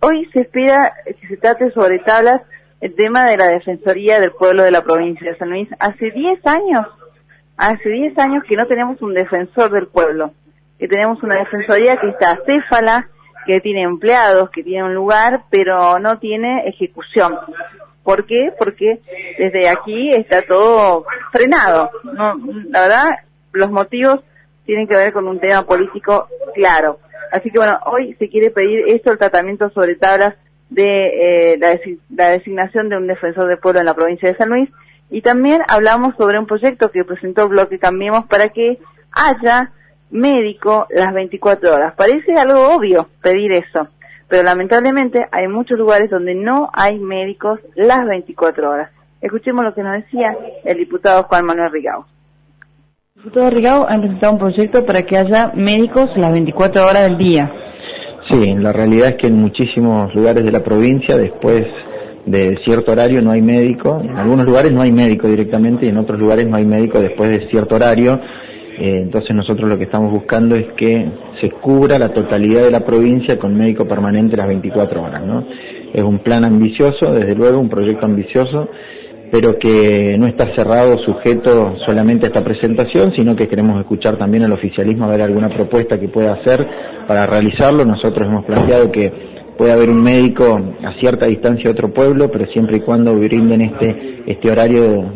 hoy se espera que se trate sobre tablas el tema de la Defensoría del Pueblo de la provincia de San Luis. Hace 10 años que no tenemos un defensor del pueblo, que tenemos una defensoría que está acéfala, que tiene empleados, que tiene un lugar, pero no tiene ejecución. ¿Por qué? Porque desde aquí está todo frenado. No, la verdad, los motivos tienen que ver con un tema político claro. Así que bueno, hoy se quiere pedir esto, el tratamiento sobre tablas de la designación de un defensor del pueblo en la provincia de San Luis, y también hablamos sobre un proyecto que presentó Bloque Cambiemos para que haya médico las 24 horas. Parece algo obvio pedir eso, pero lamentablemente hay muchos lugares donde no hay médicos las 24 horas. Escuchemos lo que nos decía el diputado Juan Manuel Rigau. El diputado Rigau ha presentado un proyecto para que haya médicos las 24 horas del día. Sí, la realidad es que en muchísimos lugares de la provincia, después de cierto horario no hay médico. En algunos lugares no hay médico directamente y en otros lugares no hay médico después de cierto horario. Entonces nosotros lo que estamos buscando es que se cubra la totalidad de la provincia con médico permanente las 24 horas, ¿no? Es un plan ambicioso, desde luego, un proyecto ambicioso, pero que no está cerrado, sujeto solamente a esta presentación, sino que queremos escuchar también al oficialismo a ver alguna propuesta que pueda hacer para realizarlo. Nosotros hemos planteado que puede haber un médico a cierta distancia de otro pueblo, pero siempre y cuando brinden este horario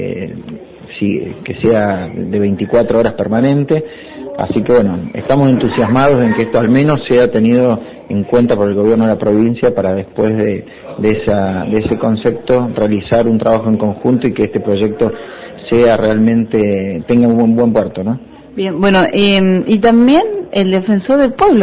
que sea de 24 horas permanente. Así que bueno, estamos entusiasmados en que esto al menos sea tenido en cuenta por el gobierno de la provincia para después de ese concepto realizar un trabajo en conjunto y que este proyecto sea realmente, tenga un buen puerto, ¿no? Bien, bueno, y también el defensor del pueblo,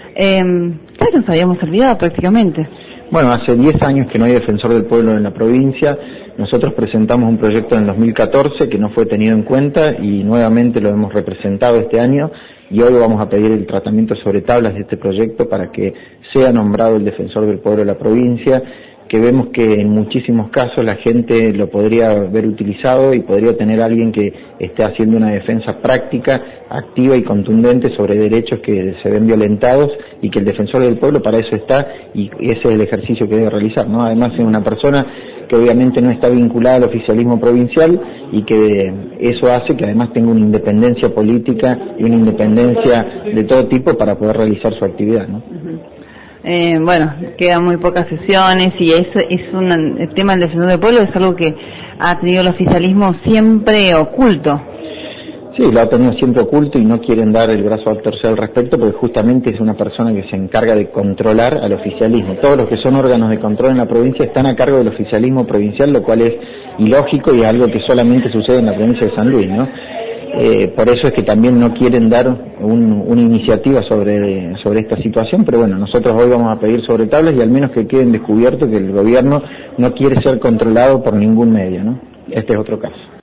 nos habíamos olvidado prácticamente. Bueno, hace 10 años que no hay defensor del pueblo en la provincia. Nosotros presentamos un proyecto en el 2014 que no fue tenido en cuenta y nuevamente lo hemos representado este año, y hoy vamos a pedir el tratamiento sobre tablas de este proyecto para que sea nombrado el defensor del pueblo de la provincia, que vemos que en muchísimos casos la gente lo podría haber utilizado y podría tener alguien que esté haciendo una defensa práctica, activa y contundente sobre derechos que se ven violentados, y que el defensor del pueblo para eso está, y ese es el ejercicio que debe realizar, ¿no? Además es una persona que obviamente no está vinculada al oficialismo provincial y que eso hace que además tenga una independencia política y una independencia de todo tipo para poder realizar su actividad, ¿no? Bueno, quedan muy pocas sesiones y eso es el tema del defensor del pueblo es algo que ha tenido el oficialismo siempre oculto. Sí, lo ha tenido siempre oculto y no quieren dar el brazo a torcer al respecto, porque justamente es una persona que se encarga de controlar al oficialismo. Todos los que son órganos de control en la provincia están a cargo del oficialismo provincial, lo cual es ilógico y algo que solamente sucede en la provincia de San Luis, ¿no? Por eso es que también no quieren dar una iniciativa sobre esta situación, pero bueno, nosotros hoy vamos a pedir sobre tablas y al menos que queden descubierto que el gobierno no quiere ser controlado por ningún medio, ¿no? Este es otro caso.